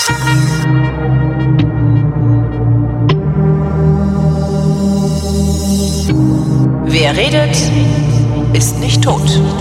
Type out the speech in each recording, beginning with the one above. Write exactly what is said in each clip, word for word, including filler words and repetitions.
Wer redet, ist nicht tot.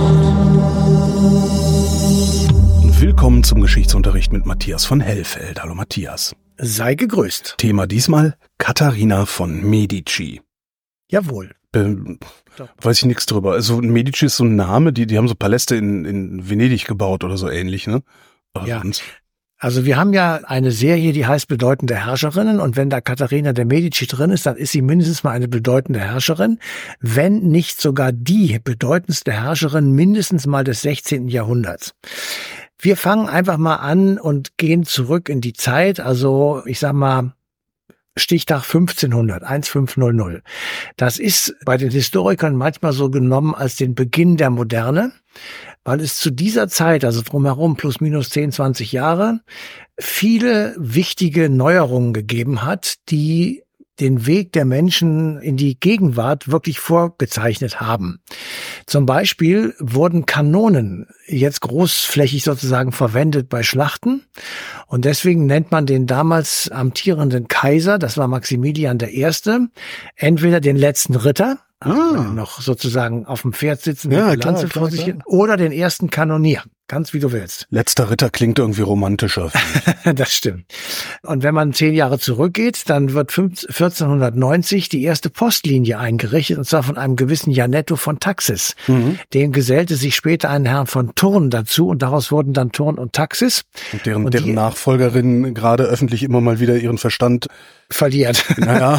Willkommen zum Geschichtsunterricht mit Matthias von Hellfeld. Hallo Matthias. Sei gegrüßt. Thema diesmal Katharina von Medici. Jawohl. Be- weiß ich nichts drüber. Also Medici ist so ein Name, die, die haben so Paläste in, in Venedig gebaut oder so ähnlich, ne? Aber Ja. sonst- Also wir haben ja eine Serie, die heißt Bedeutende Herrscherinnen, und wenn da Katharina de Medici drin ist, dann ist sie mindestens mal eine bedeutende Herrscherin, wenn nicht sogar die bedeutendste Herrscherin mindestens mal des sechzehnten Jahrhunderts. Wir fangen einfach mal an und gehen zurück in die Zeit, also ich sag mal Stichtag fünfzehnhundert, fünfzehnhundert. Das ist bei den Historikern manchmal so genommen als den Beginn der Moderne, weil es zu dieser Zeit, also drumherum plus minus zehn, zwanzig Jahre, viele wichtige Neuerungen gegeben hat, die den Weg der Menschen in die Gegenwart wirklich vorgezeichnet haben. Zum Beispiel wurden Kanonen jetzt großflächig sozusagen verwendet bei Schlachten, und deswegen nennt man den damals amtierenden Kaiser, das war Maximilian der Erste, entweder den letzten Ritter, also Ah. noch sozusagen auf dem Pferd sitzen, Ja, mit der klar, Lanze klar, vor sich klar. hin, oder den ersten Kanonier. Ganz wie du willst. Letzter Ritter klingt irgendwie romantischer. Das stimmt. Und wenn man zehn Jahre zurückgeht, dann wird vierzehnhundertneunzig die erste Postlinie eingerichtet, und zwar von einem gewissen Janetto von Taxis. Mhm. Dem gesellte sich später ein Herr von Thurn dazu, und daraus wurden dann Thurn und Taxis Und deren, Und deren die- Nachfolgerin gerade öffentlich immer mal wieder ihren Verstand, verliert naja,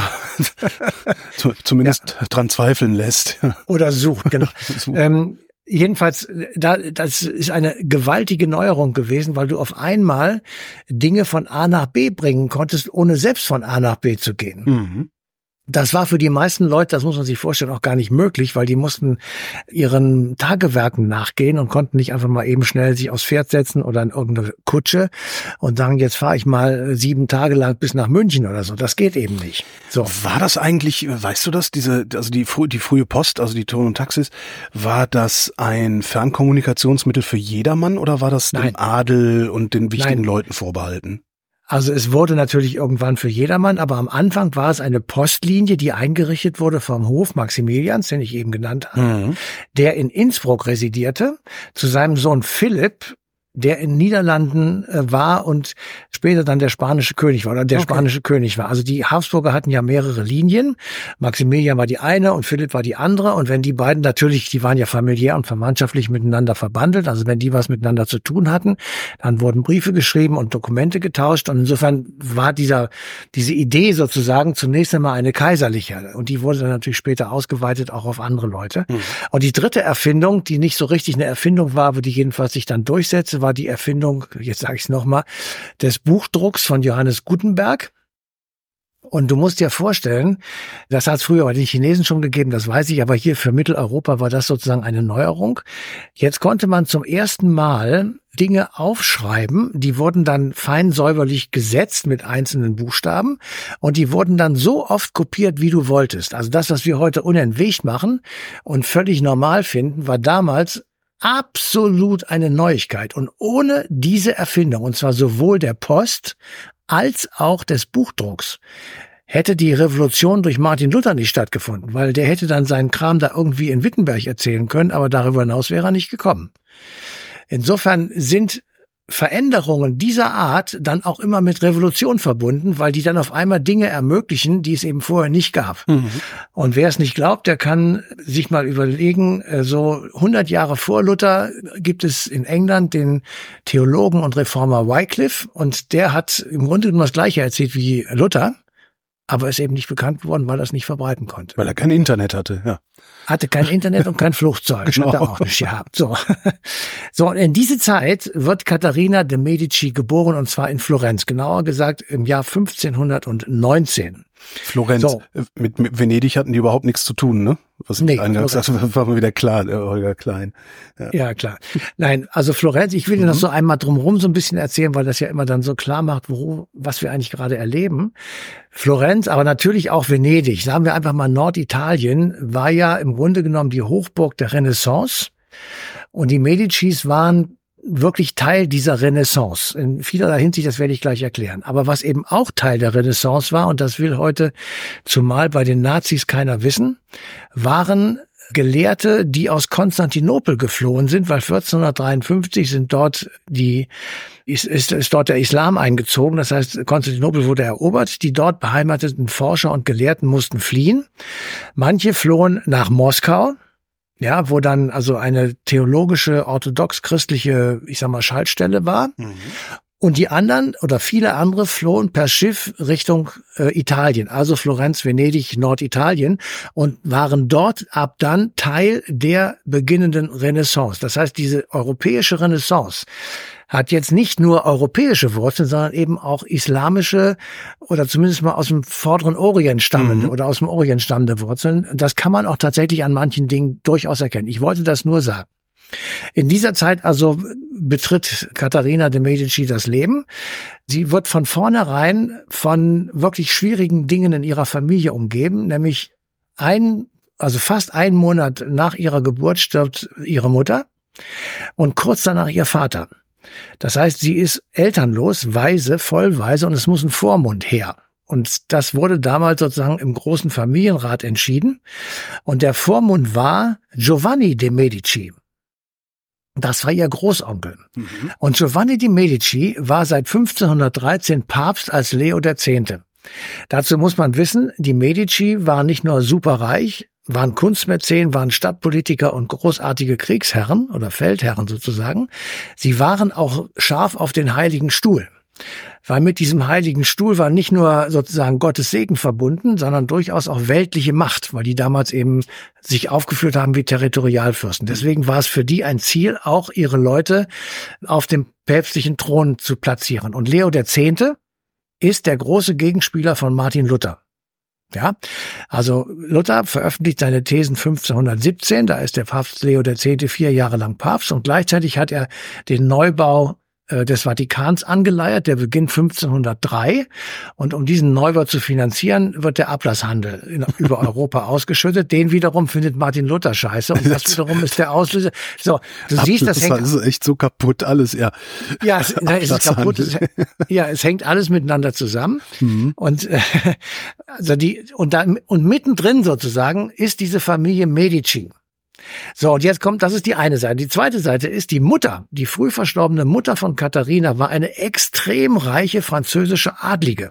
zu- zumindest dran zweifeln lässt. oder sucht. Genau. So. ähm, Jedenfalls, da, das ist eine gewaltige Neuerung gewesen, weil du auf einmal Dinge von A nach B bringen konntest, ohne selbst von A nach B zu gehen. Mhm. Das war für die meisten Leute, das muss man sich vorstellen, auch gar nicht möglich, weil die mussten ihren Tagewerken nachgehen und konnten nicht einfach mal eben schnell sich aufs Pferd setzen oder in irgendeine Kutsche und sagen, jetzt fahre ich mal sieben Tage lang bis nach München oder so. Das geht eben nicht. So. War das eigentlich, weißt du das, diese, also die, frü- die frühe Post, also die Thurn und Taxis, war das ein Fernkommunikationsmittel für jedermann oder war das Nein. dem Adel und den wichtigen Nein. Leuten vorbehalten? Also es wurde natürlich irgendwann für jedermann, aber am Anfang war es eine Postlinie, die eingerichtet wurde vom Hof Maximilians, den ich eben genannt habe, Mhm. der in Innsbruck residierte, zu seinem Sohn Philipp, der in Niederlanden äh, war und später dann der spanische König war, oder der Okay. spanische König war. Also die Habsburger hatten ja mehrere Linien. Maximilian war die eine und Philipp war die andere. Und wenn die beiden natürlich, die waren ja familiär und verwandtschaftlich miteinander verbandelt, also wenn die was miteinander zu tun hatten, dann wurden Briefe geschrieben und Dokumente getauscht. Und insofern war dieser diese Idee sozusagen zunächst einmal eine kaiserliche. Und die wurde dann natürlich später ausgeweitet auch auf andere Leute. Mhm. Und die dritte Erfindung, die nicht so richtig eine Erfindung war, aber die jedenfalls sich dann durchsetzte, war die Erfindung, jetzt sage ich es nochmal, des Buchdrucks von Johannes Gutenberg. Und du musst dir vorstellen, das hat es früher bei den Chinesen schon gegeben, das weiß ich, aber hier für Mitteleuropa war das sozusagen eine Neuerung. Jetzt konnte man zum ersten Mal Dinge aufschreiben, die wurden dann fein säuberlich gesetzt mit einzelnen Buchstaben, und die wurden dann so oft kopiert, wie du wolltest. Also das, was wir heute unentwegt machen und völlig normal finden, war damals absolut eine Neuigkeit. Und ohne diese Erfindung, und zwar sowohl der Post als auch des Buchdrucks, hätte die Revolution durch Martin Luther nicht stattgefunden, weil der hätte dann seinen Kram da irgendwie in Wittenberg erzählen können, aber darüber hinaus wäre er nicht gekommen. Insofern sind Veränderungen dieser Art dann auch immer mit Revolution verbunden, weil die dann auf einmal Dinge ermöglichen, die es eben vorher nicht gab. Mhm. Und wer es nicht glaubt, der kann sich mal überlegen, äh, so hundert Jahre vor Luther gibt es in England den Theologen und Reformer Wycliffe, und der hat im Grunde genommen das Gleiche erzählt wie Luther, aber ist eben nicht bekannt geworden, weil er es nicht verbreiten konnte. Weil er kein Internet hatte, ja. Hatte kein Internet und kein Flugzeug. Genau. Hat er auch nicht gehabt. So. So, und in diese Zeit wird Katharina de Medici geboren, und zwar in Florenz. Genauer gesagt im Jahr fünfzehnhundertneunzehn. Florenz, So. äh, mit, mit Venedig hatten die überhaupt nichts zu tun, ne? Was Nee, eingangs Florenz. sagte, war mal wieder klar, der Holger Klein. Ja. Ja, klar. Nein, also Florenz, ich will dir noch so einmal drumherum so ein bisschen erzählen, weil das ja immer dann so klar macht, wo, was wir eigentlich gerade erleben. Florenz, aber natürlich auch Venedig, sagen wir einfach mal Norditalien, war ja im Grunde genommen die Hochburg der Renaissance. Und die Medicis waren wirklich Teil dieser Renaissance. In vielerlei Hinsicht, das werde ich gleich erklären. Aber was eben auch Teil der Renaissance war, und das will heute zumal bei den Nazis keiner wissen, waren Gelehrte, die aus Konstantinopel geflohen sind, weil vierzehnhundertdreiundfünfzig sind dort die, ist, ist, ist dort der Islam eingezogen. Das heißt, Konstantinopel wurde erobert. Die dort beheimateten Forscher und Gelehrten mussten fliehen. Manche flohen nach Moskau, ja, wo dann also eine theologische, orthodox-christliche, ich sag mal, Schaltstelle war. Mhm. Und die anderen oder viele andere flohen per Schiff Richtung äh, Italien, also Florenz, Venedig, Norditalien, und waren dort ab dann Teil der beginnenden Renaissance. Das heißt, diese europäische Renaissance hat jetzt nicht nur europäische Wurzeln, sondern eben auch islamische oder zumindest mal aus dem vorderen Orient stammende mhm. oder aus dem Orient stammende Wurzeln. Das kann man auch tatsächlich an manchen Dingen durchaus erkennen. Ich wollte das nur sagen. In dieser Zeit also betritt Katharina de Medici das Leben. Sie wird von vornherein von wirklich schwierigen Dingen in ihrer Familie umgeben, nämlich ein, also fast einen Monat nach ihrer Geburt stirbt ihre Mutter und kurz danach ihr Vater. Das heißt, sie ist elternlos, waise, vollwaise und es muss ein Vormund her. Und das wurde damals sozusagen im großen Familienrat entschieden. Und der Vormund war Giovanni de Medici. Das war ihr Großonkel. Mhm. Und Giovanni de Medici war seit fünfzehnhundertdreizehn Papst als Leo der Zehnte. Dazu muss man wissen, die Medici waren nicht nur superreich, waren Kunstmäzen, waren Stadtpolitiker und großartige Kriegsherren oder Feldherren sozusagen. Sie waren auch scharf auf den Heiligen Stuhl. Weil mit diesem Heiligen Stuhl war nicht nur sozusagen Gottes Segen verbunden, sondern durchaus auch weltliche Macht, weil die damals eben sich aufgeführt haben wie Territorialfürsten. Deswegen war es für die ein Ziel, auch ihre Leute auf dem päpstlichen Thron zu platzieren. Und Leo der Zehnte ist der große Gegenspieler von Martin Luther. Ja, also Luther veröffentlicht seine Thesen fünfzehnhundertsiebzehn, da ist der Papst Leo der Zehnte vier Jahre lang Papst und gleichzeitig hat er den Neubau des Vatikans angeleiert, der beginnt fünfzehnhundertdrei und um diesen Neubau zu finanzieren, wird der Ablasshandel in, über Europa ausgeschüttet. Den wiederum findet Martin Luther scheiße und das wiederum ist der Auslöser. So, du siehst, das hängt... Das ist echt so kaputt alles, ja. Ja, es, na, es ist kaputt. Es, ja, es hängt alles miteinander zusammen mhm. und äh, also die und dann und mittendrin sozusagen ist diese Familie Medici. So, und jetzt kommt, das ist die eine Seite. Die zweite Seite ist die Mutter, die früh verstorbene Mutter von Katharina war eine extrem reiche französische Adlige.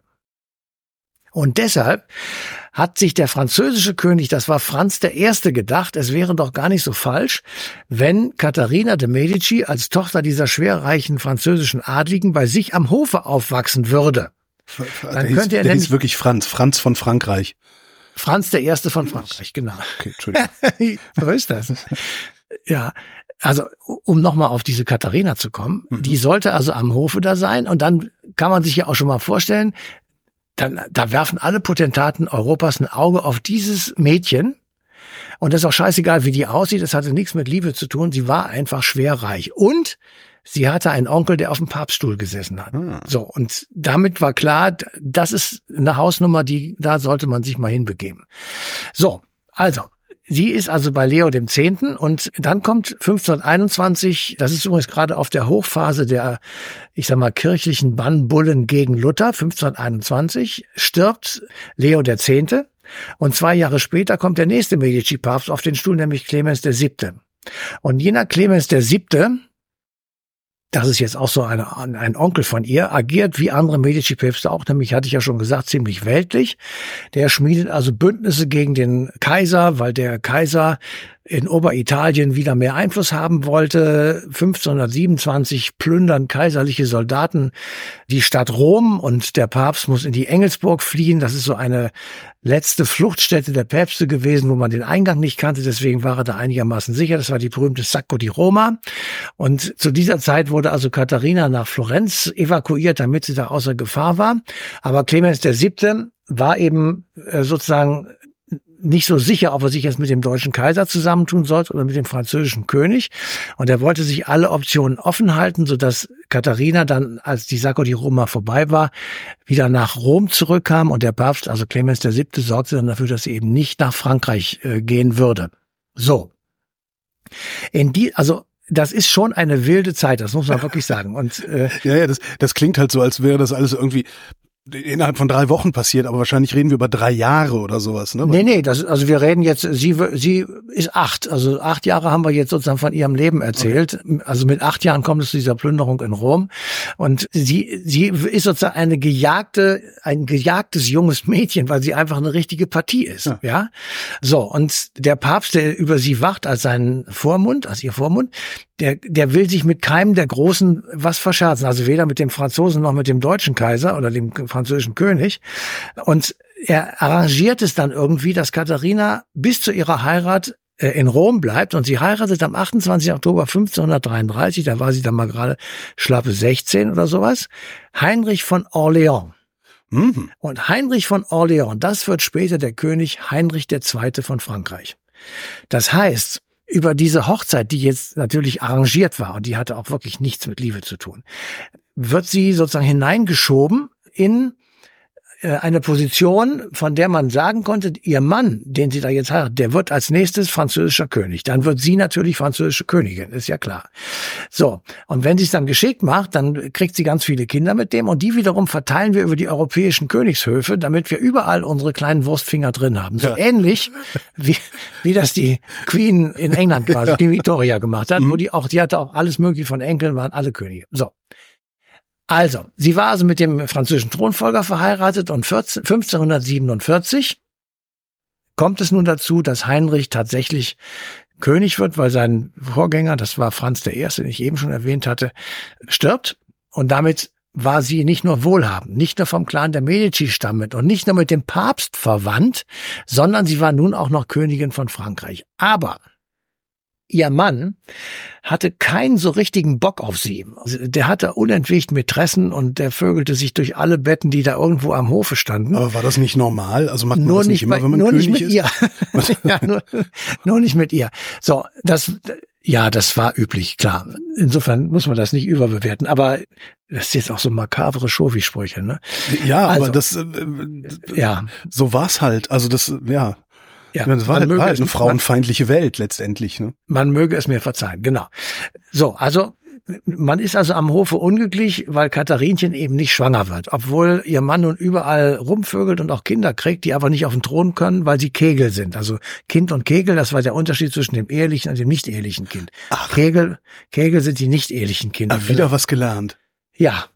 Und deshalb hat sich der französische König, das war Franz der Erste, gedacht, es wäre doch gar nicht so falsch, wenn Katharina de Medici als Tochter dieser schwerreichen französischen Adligen bei sich am Hofe aufwachsen würde. Dann könnte er der hieß wirklich Franz, Franz von Frankreich. Franz der Erste von Frankreich, genau. Okay, Entschuldigung. So ist das. Ja, also um nochmal auf diese Katharina zu kommen, mhm. die sollte also am Hofe da sein und dann kann man sich ja auch schon mal vorstellen, dann, da werfen alle Potentaten Europas ein Auge auf dieses Mädchen und das ist auch scheißegal, wie die aussieht, das hatte nichts mit Liebe zu tun, sie war einfach schwerreich und sie hatte einen Onkel, der auf dem Papststuhl gesessen hat. Hm. So, und damit war klar, das ist eine Hausnummer, die, da sollte man sich mal hinbegeben. So, also, sie ist also bei Leo dem Zehnten und dann kommt fünfzehnhunderteinundzwanzig, das ist übrigens gerade auf der Hochphase der, ich sag mal, kirchlichen Bannbullen gegen Luther, fünfzehnhunderteinundzwanzig, stirbt Leo der Zehnte und zwei Jahre später kommt der nächste Medici-Papst auf den Stuhl, nämlich Clemens der Siebte. Und jener Clemens der Siebte, das ist jetzt auch so eine, ein Onkel von ihr, agiert wie andere Medici-Päpste auch, nämlich, hatte ich ja schon gesagt, ziemlich weltlich. Der schmiedet also Bündnisse gegen den Kaiser, weil der Kaiser in Oberitalien wieder mehr Einfluss haben wollte. fünfzehnhundertsiebenundzwanzig plündern kaiserliche Soldaten die Stadt Rom und der Papst muss in die Engelsburg fliehen. Das ist so eine letzte Fluchtstätte der Päpste gewesen, wo man den Eingang nicht kannte. Deswegen war er da einigermaßen sicher. Das war die berühmte Sacco di Roma. Und zu dieser Zeit wurde also Katharina nach Florenz evakuiert, damit sie da außer Gefahr war. Aber Clemens der Siebte war eben äh, sozusagen nicht so sicher, ob er sich jetzt mit dem deutschen Kaiser zusammentun sollte oder mit dem französischen König. Und er wollte sich alle Optionen offen halten, sodass Katharina dann, als die Sacco di Roma vorbei war, wieder nach Rom zurückkam und der Papst, also Clemens der Siebte, sorgte dann dafür, dass sie eben nicht nach Frankreich äh, gehen würde. So. In die, also das ist schon eine wilde Zeit, das muss man wirklich sagen. Und äh, ja, ja, das, das klingt halt so, als wäre das alles irgendwie innerhalb von drei Wochen passiert, aber wahrscheinlich reden wir über drei Jahre oder sowas, ne? Nee, nee, das, also wir reden jetzt, sie, sie ist acht, also acht Jahre haben wir jetzt sozusagen von ihrem Leben erzählt. Okay. Also mit acht Jahren kommt es zu dieser Plünderung in Rom und sie, sie ist sozusagen eine gejagte, ein gejagtes junges Mädchen, weil sie einfach eine richtige Partie ist, ja. ja? So, und der Papst, der über sie wacht als seinen Vormund, als ihr Vormund, der, der will sich mit keinem der Großen was verscherzen, also weder mit dem Franzosen noch mit dem deutschen Kaiser oder dem französischen König. Und er arrangiert es dann irgendwie, dass Katharina bis zu ihrer Heirat äh, in Rom bleibt und sie heiratet am achtundzwanzigsten Oktober fünfzehnhundertdreiunddreißig, da war sie dann mal gerade schlappe sechzehn oder sowas, Heinrich von Orléans. Mhm. Und Heinrich von Orléans, das wird später der König Heinrich der Zweite von Frankreich. Das heißt, über diese Hochzeit, die jetzt natürlich arrangiert war und die hatte auch wirklich nichts mit Liebe zu tun, wird sie sozusagen hineingeschoben in eine Position, von der man sagen konnte, ihr Mann, den sie da jetzt heiratet, der wird als nächstes französischer König. Dann wird sie natürlich französische Königin, ist ja klar. So, und wenn sie es dann geschickt macht, dann kriegt sie ganz viele Kinder mit dem und die wiederum verteilen wir über die europäischen Königshöfe, damit wir überall unsere kleinen Wurstfinger drin haben. So ja. ähnlich wie, wie das die Queen in England quasi, die Victoria gemacht hat, mhm. wo die auch, die hatte auch alles mögliche von Enkeln, waren alle Könige. So. Also, sie war also mit dem französischen Thronfolger verheiratet und fünfzehnhundertsiebenundvierzig kommt es nun dazu, dass Heinrich tatsächlich König wird, weil sein Vorgänger, das war Franz der Erste, den ich eben schon erwähnt hatte, stirbt. Und damit war sie nicht nur wohlhabend, nicht nur vom Clan der Medici stammend und nicht nur mit dem Papst verwandt, sondern sie war nun auch noch Königin von Frankreich. Aber ihr Mann hatte keinen so richtigen Bock auf sie. Also der hatte unentwegt Mätressen und der vögelte sich durch alle Betten, die da irgendwo am Hofe standen. Aber war das nicht normal? Also macht man nur das nicht, nicht immer, bei, wenn man nur König nicht mit ist? ihr. ja, nur, nur nicht mit ihr. So, das, ja, das war üblich, klar. Insofern muss man das nicht überbewerten. Aber das ist jetzt auch so makabere Schofi-Sprüche, ne? Ja, also, aber das, äh, ja, so war's halt. Also das, ja. Ja, ich meine, das war, man halt, war halt es, eine frauenfeindliche man, Welt letztendlich. Ne? Man möge es mir verzeihen, genau. So, also man ist also am Hofe unglücklich, weil Katharinchen eben nicht schwanger wird, obwohl ihr Mann nun überall rumvögelt und auch Kinder kriegt, die aber nicht auf den Thron können, weil sie Kegel sind. Also Kind und Kegel, das war der Unterschied zwischen dem ehelichen und dem nicht ehelichen Kind. Ach. Kegel, Kegel sind die nicht ehelichen Kinder. Ach, wieder was gelernt. Ja.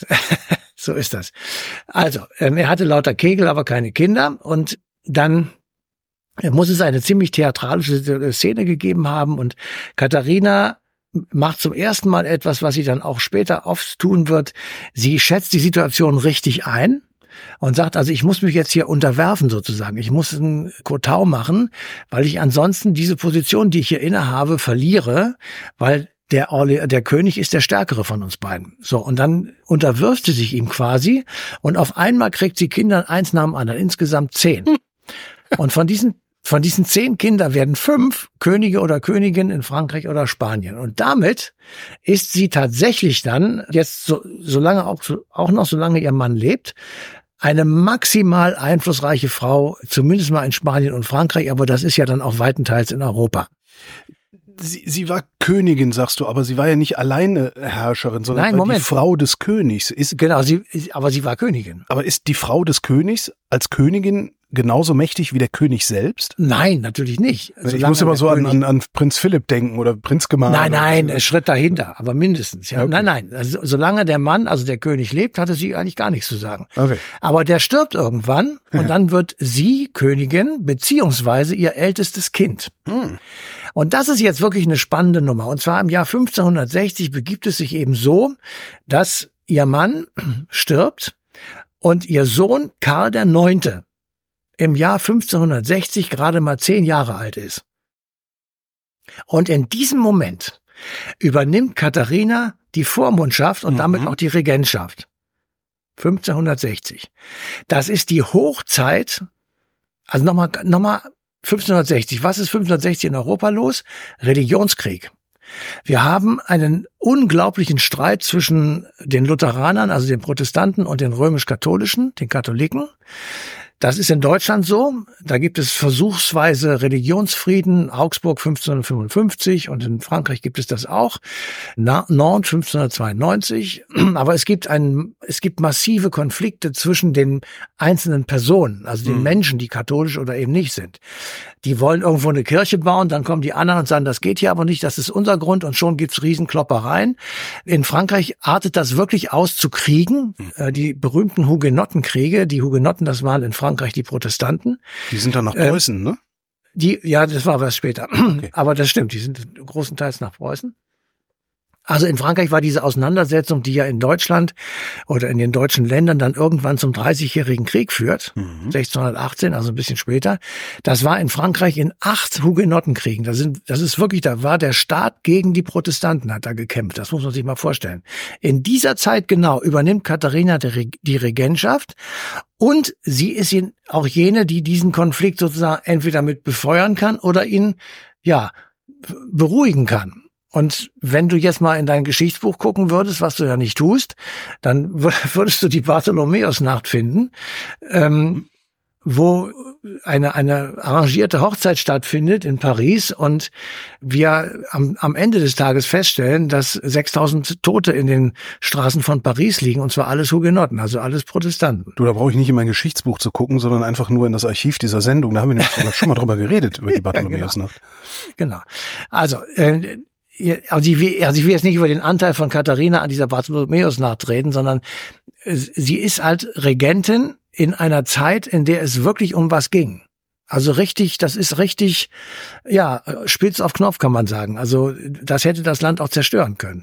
So ist das. Also, er hatte lauter Kegel, aber keine Kinder und dann muss es eine ziemlich theatralische Szene gegeben haben und Katharina macht zum ersten Mal etwas, was sie dann auch später oft tun wird. Sie schätzt die Situation richtig ein und sagt, also ich muss mich jetzt hier unterwerfen sozusagen. Ich muss einen Kotau machen, weil ich ansonsten diese Position, die ich hier innehabe, verliere, weil der, Orle- der König ist der Stärkere von uns beiden. So, und dann unterwirft sie sich ihm quasi und auf einmal kriegt sie Kinder eins nach dem anderen, insgesamt zehn. Und von diesen Von diesen zehn Kindern werden fünf Könige oder Königinnen in Frankreich oder Spanien. Und damit ist sie tatsächlich dann, jetzt so, solange auch, auch noch solange ihr Mann lebt, eine maximal einflussreiche Frau, zumindest mal in Spanien und Frankreich, aber das ist ja dann auch weitenteils in Europa. Sie, sie war Königin, sagst du, aber sie war ja nicht alleine Herrscherin, sondern Nein, war Moment. die Frau des Königs. Ist, genau, sie, aber sie war Königin. Aber ist die Frau des Königs als Königin genauso mächtig wie der König selbst? Nein, natürlich nicht. Ich Solange muss immer so an, an, an Prinz Philipp denken oder Prinz Gemahl. Nein, nein, ein Schritt dahinter, aber mindestens. Ja. Okay. Nein, nein. Also, solange der Mann, also der König lebt, hatte sie eigentlich gar nichts zu sagen. Okay. Aber der stirbt irgendwann und dann wird sie Königin beziehungsweise ihr ältestes Kind. Hm. Und das ist jetzt wirklich eine spannende Nummer. Und zwar im Jahr fünfzehnhundertsechzig begibt es sich eben so, dass ihr Mann stirbt und ihr Sohn Karl der Neunte im Jahr fünfzehnhundertsechzig gerade mal zehn Jahre alt ist. Und in diesem Moment übernimmt Katharina die Vormundschaft und mhm. damit auch die Regentschaft. fünfzehnhundertsechzig. Das ist die Hochzeit, also nochmal, nochmal fünfzehnhundertsechzig. Was ist fünfzehnhundertsechzig in Europa los? Religionskrieg. Wir haben einen unglaublichen Streit zwischen den Lutheranern, also den Protestanten, und den römisch-katholischen, den Katholiken. Das ist in Deutschland so. Da gibt es versuchsweise Religionsfrieden, Augsburg fünfzehnhundertfünfundfünfzig, und in Frankreich gibt es das auch, Nantes fünfzehnhundertzweiundneunzig. Aber es gibt ein, es gibt massive Konflikte zwischen den einzelnen Personen, also den mhm. Menschen, die katholisch oder eben nicht sind. Die wollen irgendwo eine Kirche bauen, dann kommen die anderen und sagen, das geht hier aber nicht, das ist unser Grund, und schon gibt's Riesenkloppereien. In Frankreich artet das wirklich aus zu Kriegen. Mhm. Die berühmten Hugenottenkriege, die Hugenotten, das waren in Frankreich die Protestanten. Die sind dann nach Preußen, ähm, ne? Die, ja, das war was später. Okay. Aber das stimmt, die sind großenteils nach Preußen. Also in Frankreich war diese Auseinandersetzung, die ja in Deutschland oder in den deutschen Ländern dann irgendwann zum dreißigjährigen Krieg führt, mhm. sechzehnhundertachtzehn, also ein bisschen später. Das war in Frankreich in acht Hugenottenkriegen. Das sind, das ist wirklich, da war der Staat gegen die Protestanten, hat da gekämpft. Das muss man sich mal vorstellen. In dieser Zeit genau übernimmt Katharina die Regentschaft, und sie ist auch jene, die diesen Konflikt sozusagen entweder mit befeuern kann oder ihn, ja, beruhigen kann. Und wenn du jetzt mal in dein Geschichtsbuch gucken würdest, was du ja nicht tust, dann würdest du die Bartholomäusnacht finden, ähm, wo eine eine arrangierte Hochzeit stattfindet in Paris, und wir am, am Ende des Tages feststellen, dass sechstausend Tote in den Straßen von Paris liegen, und zwar alles Hugenotten, also alles Protestanten. Du, da brauche ich nicht in mein Geschichtsbuch zu gucken, sondern einfach nur in das Archiv dieser Sendung. Da haben wir nämlich sogar schon mal drüber geredet, über die Bartholomäusnacht. Ja, genau. genau. Also, äh, Also ich, will, also ich will jetzt nicht über den Anteil von Katharina an dieser Bartholomäusnacht reden, sondern sie ist halt Regentin in einer Zeit, in der es wirklich um was ging. Also richtig, das ist richtig, ja, spitz auf Knopf, kann man sagen. Also das hätte das Land auch zerstören können.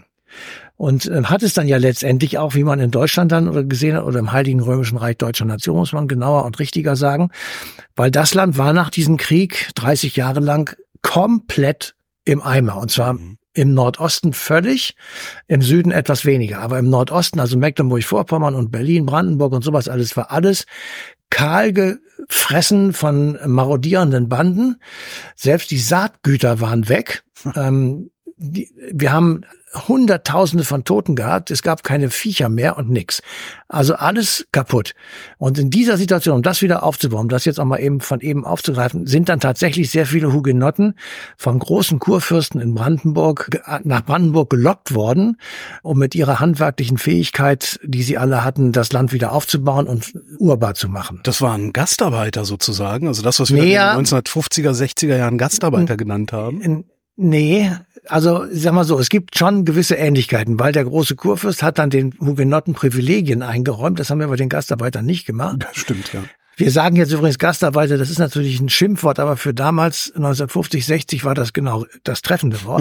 Und äh, hat es dann ja letztendlich auch, wie man in Deutschland dann oder gesehen hat, oder im Heiligen Römischen Reich Deutscher Nation, muss man genauer und richtiger sagen, weil das Land war nach diesem Krieg dreißig Jahre lang komplett im Eimer, und zwar mhm. im Nordosten völlig, im Süden etwas weniger. Aber im Nordosten, also Mecklenburg-Vorpommern und Berlin, Brandenburg und sowas alles, war alles kahl gefressen von marodierenden Banden. Selbst die Saatgüter waren weg. ähm, die, wir haben Hunderttausende von Toten gehabt, es gab keine Viecher mehr und nix. Also alles kaputt. Und in dieser Situation, um das wieder aufzubauen, um das jetzt auch mal eben von eben aufzugreifen, sind dann tatsächlich sehr viele Hugenotten vom großen Kurfürsten in Brandenburg nach Brandenburg gelockt worden, um mit ihrer handwerklichen Fähigkeit, die sie alle hatten, das Land wieder aufzubauen und urbar zu machen. Das waren Gastarbeiter sozusagen, also das, was wir naja, in den neunzehnhundertfünfziger, sechziger Jahren Gastarbeiter genannt haben? In, nee, also sag mal so, es gibt schon gewisse Ähnlichkeiten, weil der große Kurfürst hat dann den Hugenotten Privilegien eingeräumt. Das haben wir bei den Gastarbeitern nicht gemacht. Das stimmt, ja. Wir sagen jetzt übrigens Gastarbeiter, das ist natürlich ein Schimpfwort, aber für damals neunzehnhundertfünfzig, sechzig war das genau das treffende Wort.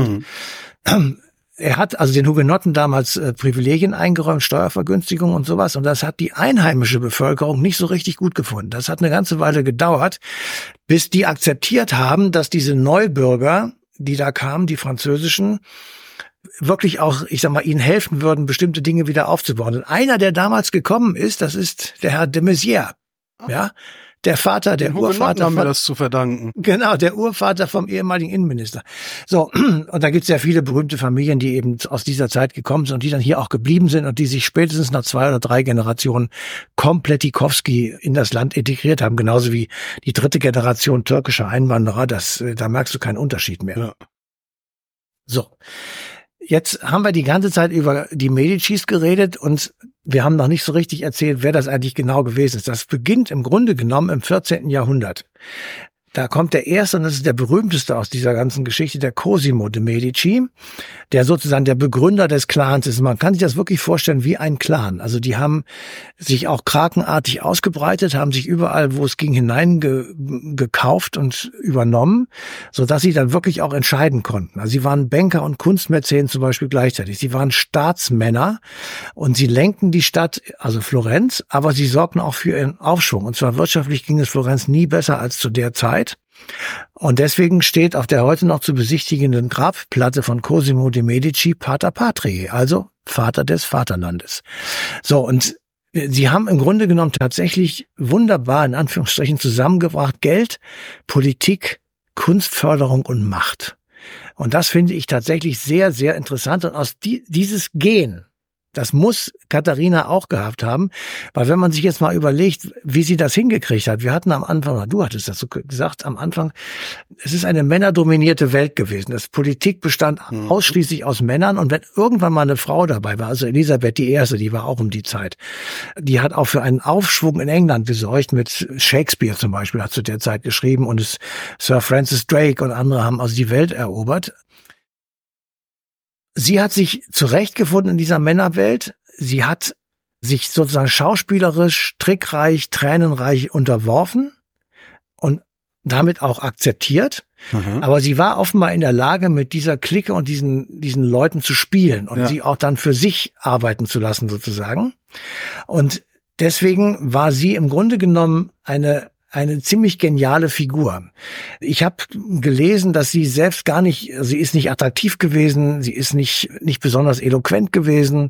Mhm. Er hat also den Hugenotten damals äh, Privilegien eingeräumt, Steuervergünstigungen und sowas, und das hat die einheimische Bevölkerung nicht so richtig gut gefunden. Das hat eine ganze Weile gedauert, bis die akzeptiert haben, dass diese Neubürger, die da kamen, die französischen, wirklich auch, ich sag mal, ihnen helfen würden, bestimmte Dinge wieder aufzubauen. Und einer, der damals gekommen ist, das ist der Herr de Maizière, ja, der Vater, der Urvater. Haben wir das zu verdanken. Genau, der Urvater vom ehemaligen Innenminister. So, und da gibt es ja viele berühmte Familien, die eben aus dieser Zeit gekommen sind und die dann hier auch geblieben sind und die sich spätestens nach zwei oder drei Generationen Komplettikowski in das Land integriert haben, genauso wie die dritte Generation türkischer Einwanderer. Das, da merkst du keinen Unterschied mehr. Ja. So. Jetzt haben wir die ganze Zeit über die Medicis geredet und wir haben noch nicht so richtig erzählt, wer das eigentlich genau gewesen ist. Das beginnt im Grunde genommen im vierzehnten Jahrhundert. Da kommt der erste, und das ist der berühmteste aus dieser ganzen Geschichte, der Cosimo de' Medici, der sozusagen der Begründer des Clans ist. Man kann sich das wirklich vorstellen wie ein Clan. Also die haben sich auch krakenartig ausgebreitet, haben sich überall, wo es ging, hineingekauft und übernommen, sodass sie dann wirklich auch entscheiden konnten. Also sie waren Banker und Kunstmäzen zum Beispiel gleichzeitig. Sie waren Staatsmänner und sie lenkten die Stadt, also Florenz, aber sie sorgten auch für ihren Aufschwung. Und zwar wirtschaftlich ging es Florenz nie besser als zu der Zeit. Und deswegen steht auf der heute noch zu besichtigenden Grabplatte von Cosimo de' Medici Pater Patriae, also Vater des Vaterlandes. So, und sie haben im Grunde genommen tatsächlich wunderbar, in Anführungsstrichen, zusammengebracht Geld, Politik, Kunstförderung und Macht. Und das finde ich tatsächlich sehr, sehr interessant. Und aus die, dieses Gen, Das muss Katharina auch gehabt haben, weil wenn man sich jetzt mal überlegt, wie sie das hingekriegt hat. Wir hatten am Anfang, du hattest das so gesagt, am Anfang, es ist eine männerdominierte Welt gewesen. Das Politik bestand mhm. ausschließlich aus Männern und wenn irgendwann mal eine Frau dabei war, also Elisabeth die Erste, die war auch um die Zeit, die hat auch für einen Aufschwung in England gesorgt, mit Shakespeare zum Beispiel, hat zu der Zeit geschrieben und es, Sir Francis Drake und andere haben also die Welt erobert. Sie hat sich zurechtgefunden in dieser Männerwelt. Sie hat sich sozusagen schauspielerisch, trickreich, tränenreich unterworfen und damit auch akzeptiert. Mhm. Aber sie war offenbar in der Lage, mit dieser Clique und diesen, diesen Leuten zu spielen und ja. sie auch dann für sich arbeiten zu lassen sozusagen. Und deswegen war sie im Grunde genommen eine eine ziemlich geniale Figur. Ich habe gelesen, dass sie selbst gar nicht, sie ist nicht attraktiv gewesen, sie ist nicht nicht besonders eloquent gewesen,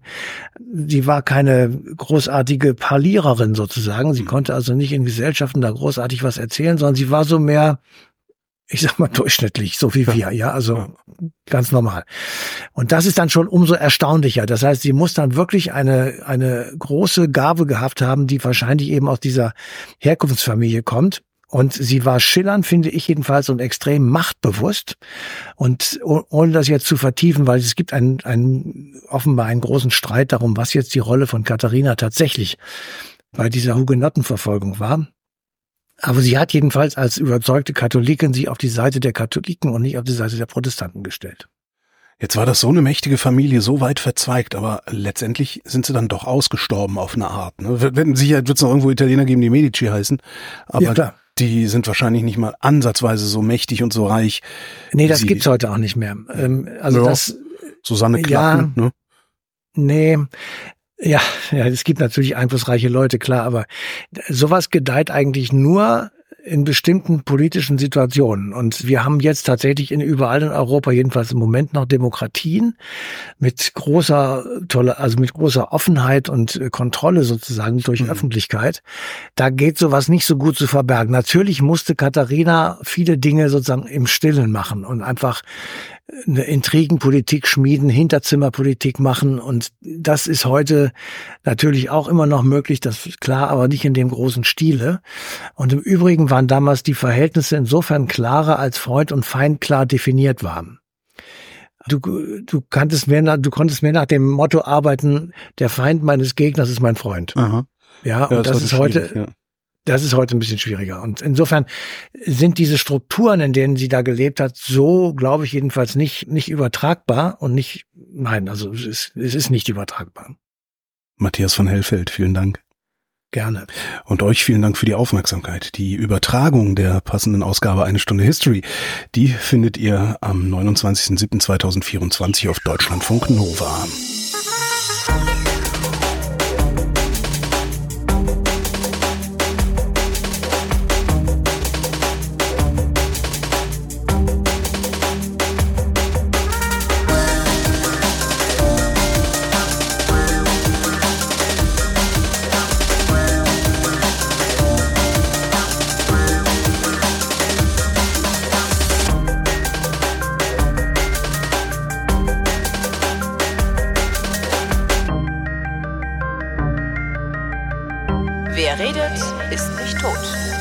sie war keine großartige Parliererin sozusagen, sie konnte also nicht in Gesellschaften da großartig was erzählen, sondern sie war so mehr, ich sag mal, durchschnittlich, so wie wir, ja, also ganz normal. Und das ist dann schon umso erstaunlicher. Das heißt, sie muss dann wirklich eine eine große Gabe gehabt haben, die wahrscheinlich eben aus dieser Herkunftsfamilie kommt. Und sie war schillernd, finde ich jedenfalls, und extrem machtbewusst. Und ohne das jetzt zu vertiefen, weil es gibt einen, einen offenbar einen großen Streit darum, was jetzt die Rolle von Katharina tatsächlich bei dieser Hugenottenverfolgung war. Aber sie hat jedenfalls als überzeugte Katholikin sich auf die Seite der Katholiken und nicht auf die Seite der Protestanten gestellt. Jetzt war das so eine mächtige Familie, so weit verzweigt, aber letztendlich sind sie dann doch ausgestorben auf eine Art. Ne? Mit Sicherheit wird es noch irgendwo Italiener geben, die Medici heißen, aber ja, klar. Die sind wahrscheinlich nicht mal ansatzweise so mächtig und so reich. Nee, das gibt's heute auch nicht mehr. Ähm, also ja, das Susanne Klappen, ja, ne? Nee. Ja, ja, es gibt natürlich einflussreiche Leute, klar, aber sowas gedeiht eigentlich nur in bestimmten politischen Situationen. Und wir haben jetzt tatsächlich in überall in Europa, jedenfalls im Moment noch Demokratien mit großer, tolle, also mit großer Offenheit und Kontrolle sozusagen durch mhm. Öffentlichkeit. Da geht sowas nicht so gut zu verbergen. Natürlich musste Katharina viele Dinge sozusagen im Stillen machen und einfach eine Intrigenpolitik schmieden, Hinterzimmerpolitik machen und das ist heute natürlich auch immer noch möglich, das ist klar, aber nicht in dem großen Stile. Und im Übrigen waren damals die Verhältnisse insofern klarer, als Freund und Feind klar definiert waren. Du, du kanntest mehr, nach, du konntest mehr nach dem Motto arbeiten, der Feind meines Gegners ist mein Freund. Aha. Ja, und ja, das, das ist heute, ja. Das ist heute ein bisschen schwieriger. Und insofern sind diese Strukturen, in denen sie da gelebt hat, so, glaube ich, jedenfalls nicht, nicht übertragbar und nicht, nein, also es ist, es ist nicht übertragbar. Matthias von Hellfeld, vielen Dank. Gerne. Und euch vielen Dank für die Aufmerksamkeit. Die Übertragung der passenden Ausgabe Eine Stunde History, die findet ihr am neunundzwanzigsten siebten zweitausendvierundzwanzig auf Deutschlandfunk Nova. Wer redet, ist nicht tot.